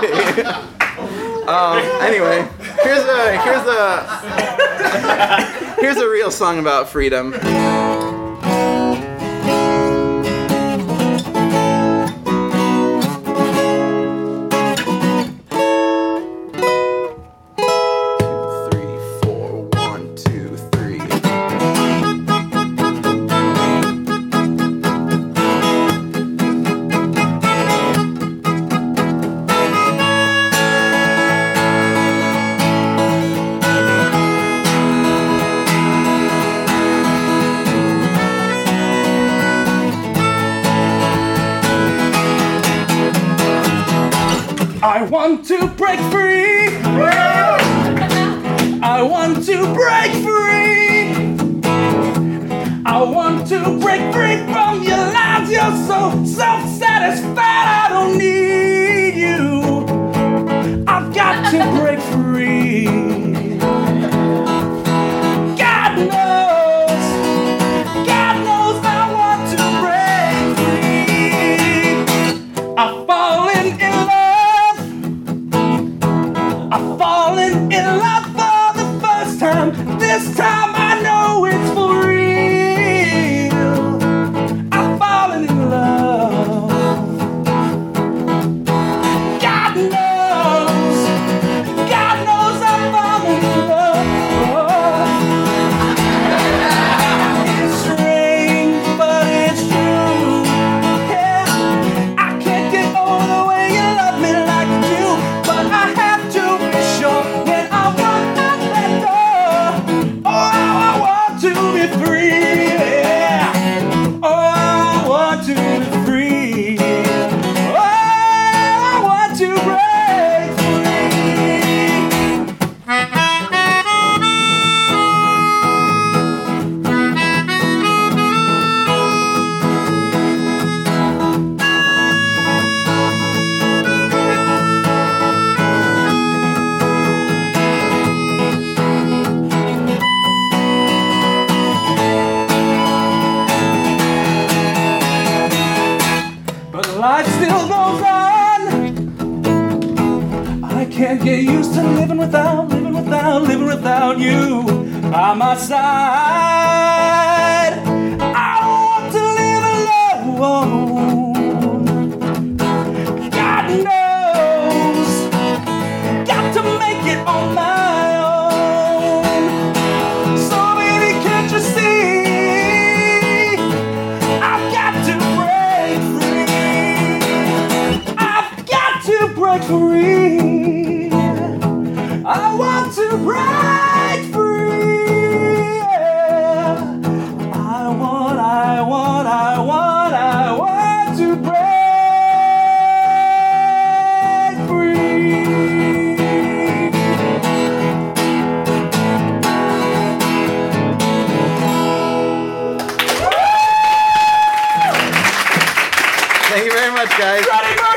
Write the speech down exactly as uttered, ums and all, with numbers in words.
um, anyway, here's a here's a here's a real song about freedom. I want to break free. I want to break free. I want to break free from your lies. You're so self-satisfied. I don't need you. I've got to break free. God knows, God knows I want to break free. I've fallen in love. I've fallen in love for the first time. This time I know it's for real. I've fallen in love. God knows, God knows I've fallen in love. It's strange, but it's true. Yeah, I can't get over the way you love me like you do, but I have to be sure when I walk out that door. Oh, how I want to be free. Yeah. Oh, how I want to be free. Oh, I want to break But life still goes on. I can't get used to living without, living without, living without you by my side. I don't want to live alone. God knows, got to make it on my own. So baby, can't you see? I've got to break free. I've got to break free. I want to break free. Yeah. I want, I want, I want, I want to break free. Thank you very much, guys. Freddie Mercury!